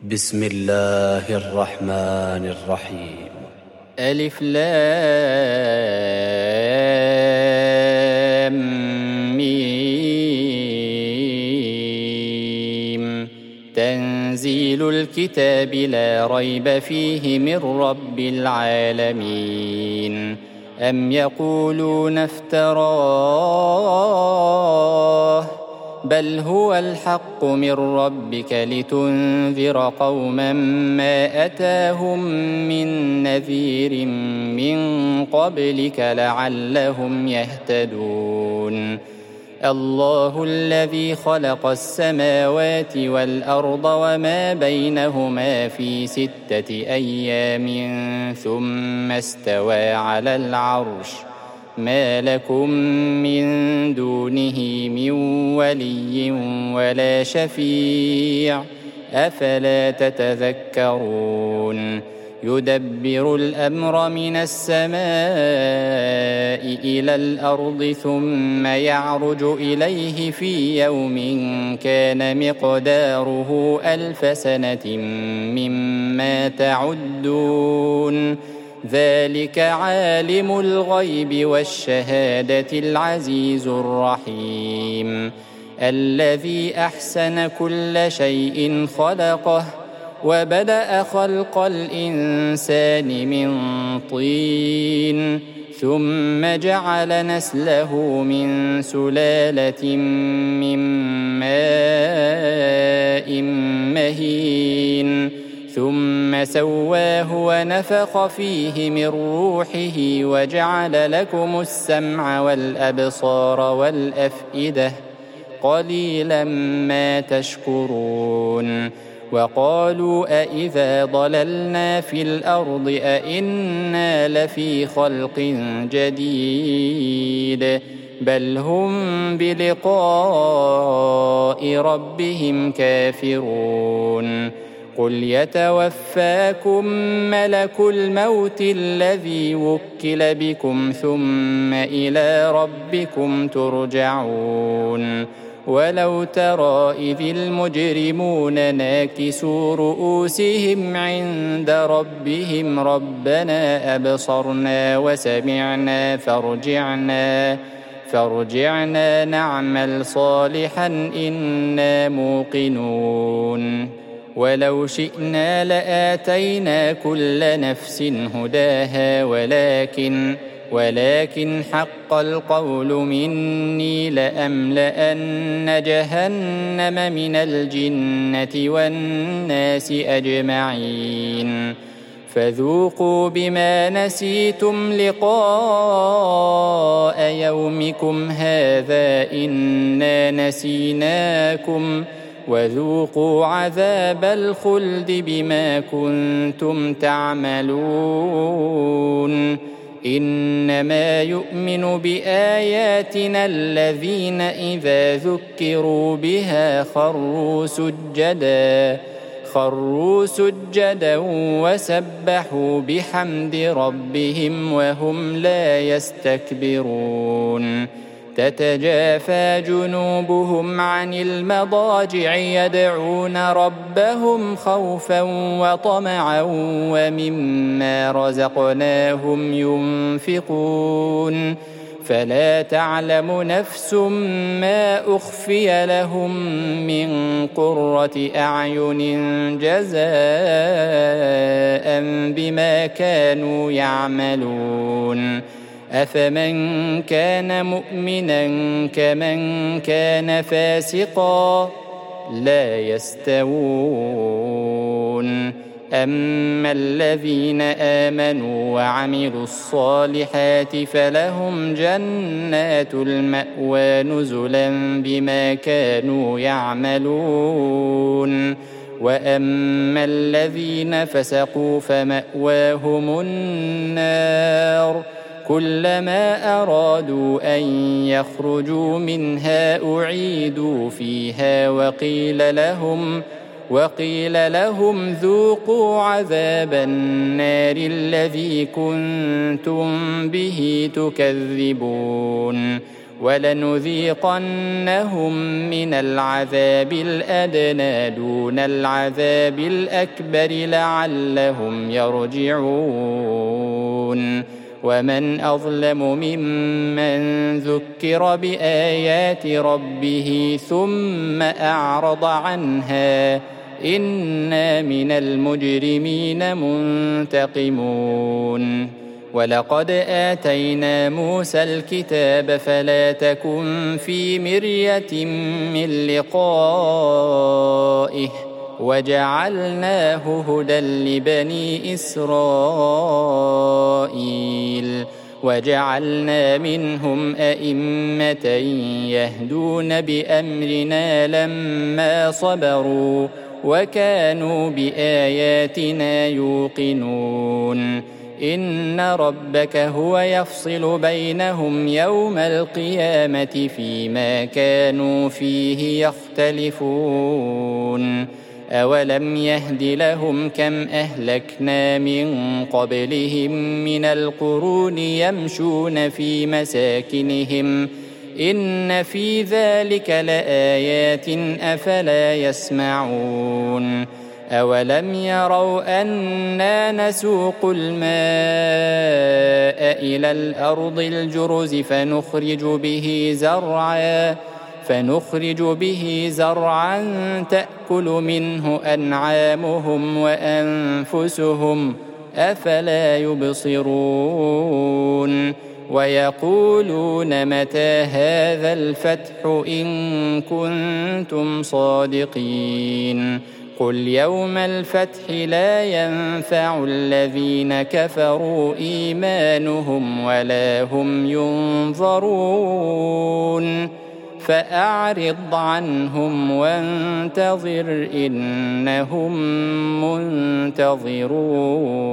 بسم الله الرحمن الرحيم. ألف لام ميم. تنزيل الكتاب لا ريب فيه من رب العالمين. أم يقولون افتراه بل هو الحق من ربك لتنذر قوما ما أتاهم من نذير من قبلك لعلهم يهتدون. الله الذي خلق السماوات والأرض وما بينهما في 6 أيام ثم استوى على العرش. ما لكم من دونه من ولي ولا شفيع أفلا تتذكرون. يدبر الأمر من السماء إلى الأرض ثم يعرج إليه في يوم كان مقداره 1000 سنة مما تعدون. ذلك عالم الغيب والشهادة العزيز الرحيم. الذي أحسن كل شيء خلقه وبدأ خلق الإنسان من طين ثم جعل نسله من سلالة من ماء مهين ثم سواه ونفخ فيه من روحه وجعل لكم السمع والأبصار والأفئدة قليلا ما تشكرون. وقالوا أإذا ضللنا في الأرض أإنا لفي خلق جديد بل هم بلقاء ربهم كافرون. قل يتوفاكم ملك الموت الذي وكل بكم ثم إلى ربكم ترجعون. ولو ترى إذ المجرمون ناكسوا رؤوسهم عند ربهم ربنا أبصرنا وسمعنا فارجعنا نعمل صالحا إنا موقنون. ولو شئنا لآتينا كل نفس هداها ولكن حق القول مني لأملأن جهنم من الجنة والناس أجمعين. فذوقوا بما نسيتم لقاء يومكم هذا إنا نسيناكم وذوقوا عذاب الخلد بما كنتم تعملون. إنما يؤمن بآياتنا الذين إذا ذكروا بها خروا سجدا وسبحوا بحمد ربهم وهم لا يستكبرون. تتجافى جنوبهم عن المضاجع يدعون ربهم خوفا وطمعا ومما رزقناهم ينفقون. فلا تعلم نفس ما أخفي لهم من قرة أعين جزاء بما كانوا يعملون. أفمن كان مؤمنا كمن كان فاسقا لا يستوون. أما الذين آمنوا وعملوا الصالحات فلهم جنات المأوى نزلا بما كانوا يعملون. وأما الذين فسقوا فمأواهم النار كلما أرادوا أن يخرجوا منها أعيدوا فيها وقيل لهم ذوقوا عذاب النار الذي كنتم به تكذبون. ولنذيقنهم من العذاب الأدنى دون العذاب الأكبر لعلهم يرجعون ومن أظلم ممن ذكر بآيات ربه ثم أعرض عنها إنا من المجرمين منتقمون ولقد آتينا موسى الكتاب فلا تكن في مرية من لقائه وجعلناه هدى لبني إسرائيل وجعلنا منهم أئمة يهدون بأمرنا لما صبروا وكانوا بآياتنا يوقنون إن ربك هو يفصل بينهم يوم القيامة فيما كانوا فيه يختلفون أولم يهد لهم كم أهلكنا من قبلهم من القرون يمشون في مساكنهم إن في ذلك لآيات أفلا يسمعون أولم يروا أنا نسوق الماء إلى الأرض الجرز فنخرج به زرعا تأكل منه أنعامهم وأنفسهم أفلا يبصرون ويقولون متى هذا الفتح إن كنتم صادقين قل يوم الفتح لا ينفع الذين كفروا إيمانهم ولا هم ينظرون فأعرض عنهم وانتظر إنهم منتظرون